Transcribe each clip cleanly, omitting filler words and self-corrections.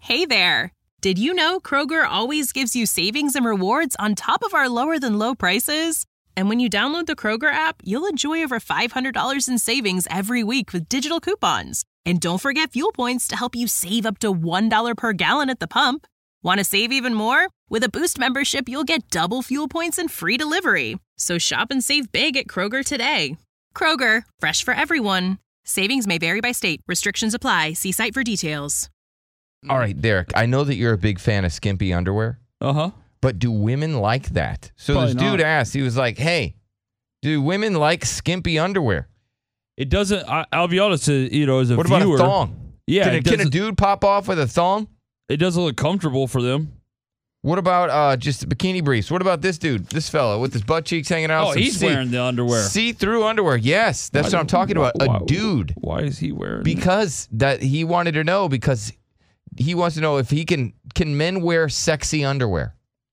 Hey there! Did you know Kroger always gives you savings and rewards on top of our lower-than-low prices? And when you download the Kroger app, you'll enjoy over $500 in savings every week with digital coupons. And don't forget fuel points to help you save up to $1 per gallon at the pump. Want to save even more? With a Boost membership, you'll get double fuel points and free delivery. So shop and save big at Kroger today. Kroger, fresh for everyone. Savings may vary by state. Restrictions apply. See site for details. All right, Derek, I know that you're a big fan of skimpy underwear. Uh-huh. But do women like that? So Probably this dude not. asked, he was like, hey, do women like skimpy underwear? It doesn't, I'll be honest, as a What viewer. about a thong? Yeah. Can a dude pop off with a thong? It doesn't look comfortable for them. What about just bikini briefs? What about this dude, this fella with his butt cheeks hanging out? Oh, he's wearing the underwear. See-through underwear. Yes, that's what I'm talking about. A dude. Why is he wearing Because that he wanted to know because he wants to know if he can men wear sexy underwear?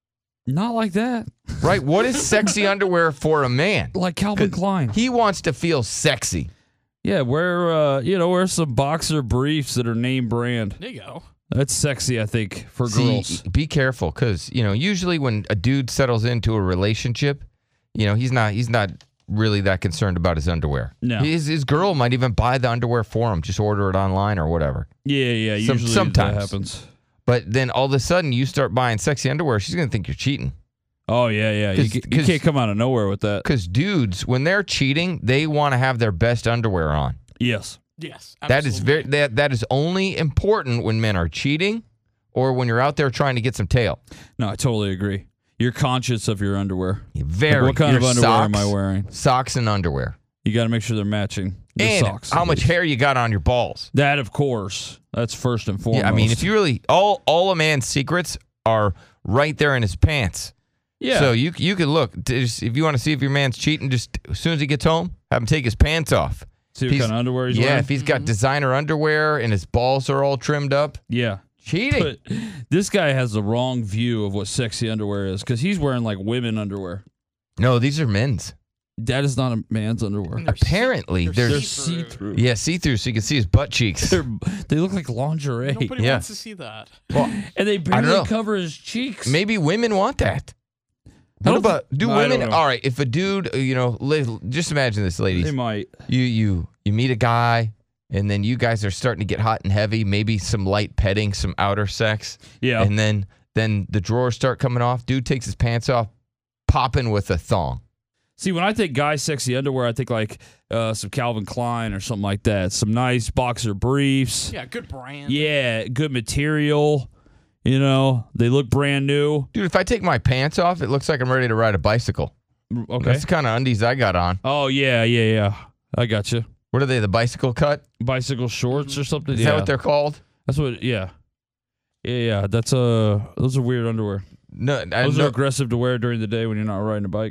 Not like that. Right? What is sexy underwear for a man? Like Calvin Klein. He wants to feel sexy. Yeah, wear some boxer briefs that are name brand. There you go. That's sexy, I think, for girls. Be careful because, usually when a dude settles into a relationship, he's not really that concerned about his underwear. No. His girl might even buy the underwear for him, just order it online or whatever. Yeah, usually sometimes that happens. But then all of a sudden you start buying sexy underwear, she's going to think you're cheating. Oh, yeah. You can't come out of nowhere with that. Because dudes, when they're cheating, they want to have their best underwear on. Yes. Yes. That is absolutely. that is only important when men are cheating or when you're out there trying to get some tail. No, I totally agree. You're conscious of your underwear. Very. Like, what kind of Your underwear am socks, I wearing? Socks and underwear. You got to make sure they're matching the And socks. how much hair you got on your balls. That, of course. That's first and foremost. Yeah, I mean, if you really all a man's secrets are right there in his pants. Yeah. So you can look if you want to see if your man's cheating. Just as soon as he gets home, have him take his pants off. See what kind of underwear he's wearing? Yeah, if he's got designer underwear and his balls are all trimmed up. Yeah. Cheating. But this guy has the wrong view of what sexy underwear is because he's wearing like women underwear. No, these are men's. That is not a man's underwear. And they're Apparently, they're see-through. Yeah, see-through, so you can see his butt cheeks. They look like lingerie. Nobody Yeah. wants to see that. Well, And they I don't know. barely cover his cheeks. maybe women want that. I What don't about do I don't women? know. All right, if a dude, just imagine this, ladies. They might. You meet a guy, and then you guys are starting to get hot and heavy. Maybe some light petting, some outer sex. Yeah. And then the drawers start coming off. Dude takes his pants off, popping with a thong. See, when I think guy sexy underwear, I think like some Calvin Klein or something like that. Some nice boxer briefs. Yeah, good brand. Yeah, good material. They look brand new. Dude, if I take my pants off, it looks like I'm ready to ride a bicycle. Okay. That's the kind of undies I got on. Oh, yeah. I got you. What are they, the bicycle cut? Bicycle shorts or something? Is that what they're called? That's what, yeah. Yeah. Those are weird underwear. No, Those are aggressive to wear during the day when you're not riding a bike.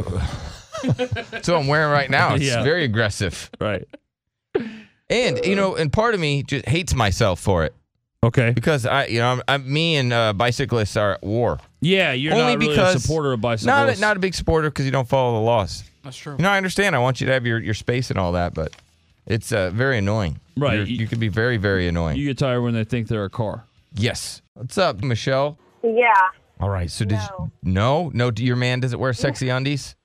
that's what I'm wearing right now. It's Yeah. very aggressive. Right. And, and part of me just hates myself for it. Okay. Because me and bicyclists are at war. Yeah, you're Only not really because a supporter of bicycles. Not a big supporter because you don't follow the laws. That's true. I understand. I want you to have your space and all that, but it's very annoying. Right. You can be very, very annoying. You get tired when they think they're a car. Yes. What's up, Michelle? Yeah. All right. So No. No, your man doesn't wear sexy undies?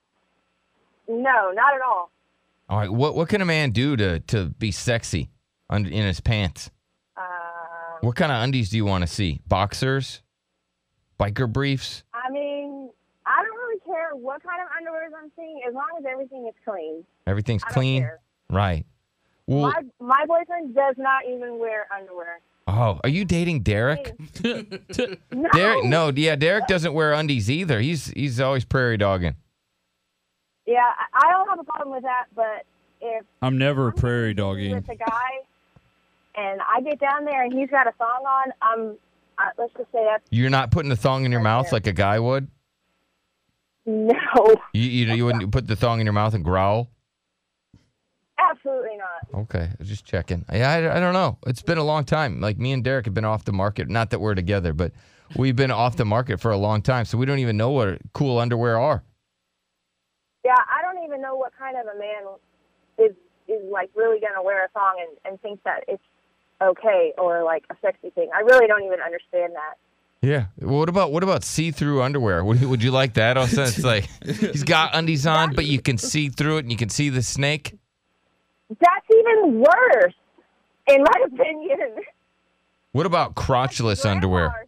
No, not at all. All right. What can a man do to be sexy in his pants? What kind of undies do you want to see? Boxers? Biker briefs? I mean, I don't really care what kind of underwears I'm seeing as long as everything is clean. Everything's I don't clean? care. Right. Well, My boyfriend does not even wear underwear. oh, are you dating Derek? No. Derek doesn't wear undies either. He's always prairie dogging. Yeah, I don't have a problem with that, but if I'm never I'm prairie dogging. with a guy and I get down there and he's got a thong on, let's just say that's You're not putting the thong in your mouth like a guy would? no, You wouldn't put the thong in your mouth and growl? absolutely not. Okay, I was just checking. Yeah, I don't know. It's been a long time. Like me and Derek have been off the market. Not that we're together, but we've been off the market for a long time, so we don't even know what cool underwear are. Yeah, I don't even know what kind of a man is like really going to wear a thong and think that it's okay or like a sexy thing. I really don't even understand that. Yeah. Well, what about see-through underwear? Would you like that? Also, it's like he's got undies on, but you can see through it and you can see the snake. That's even worse, in my opinion. What about crotchless underwear?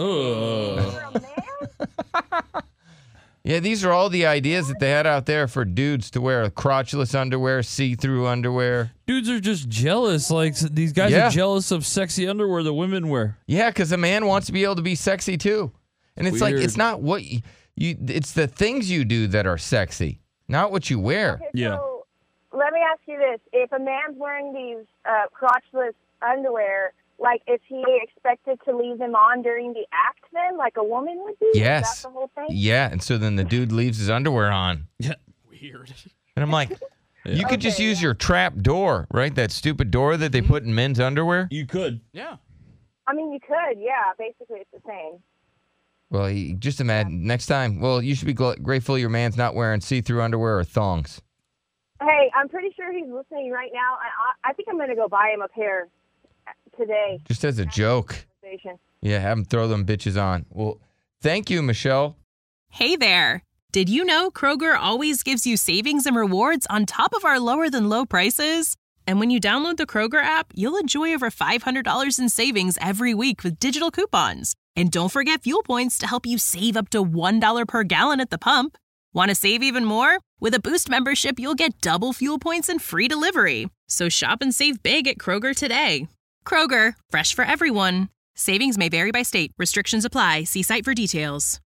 Yeah, these are all the ideas that they had out there for dudes to wear: crotchless underwear, see-through underwear. Dudes are just jealous. Like, these guys are jealous of sexy underwear that women wear. Yeah, because a man wants to be able to be sexy too. And it's like, it's not what you it's the things you do that are sexy, not what you wear. Okay, so let me ask you this. If a man's wearing these crotchless underwear, like, is he expected to leave them on during the act then, like a woman would be? Yes. Is that the whole thing? Yeah, and so then the dude leaves his underwear on. Yeah. Weird. And I'm like, you could just use your trap door, right? That stupid door that they put in men's underwear. You could. Yeah. I mean, you could, yeah. Basically, it's the same. Well, just imagine next time. Well, you should be grateful your man's not wearing see-through underwear or thongs. Hey, I'm pretty sure he's listening right now. I think I'm going to go buy him a pair today. Just as a joke. Yeah, have him throw them bitches on. Well, thank you, Michelle. Hey there. Did you know Kroger always gives you savings and rewards on top of our lower than low prices? And when you download the Kroger app, you'll enjoy over $500 in savings every week with digital coupons. And don't forget fuel points to help you save up to $1 per gallon at the pump. Want to save even more? With a Boost membership, you'll get double fuel points and free delivery. So shop and save big at Kroger today. Kroger, fresh for everyone. Savings may vary by state. Restrictions apply. See site for details.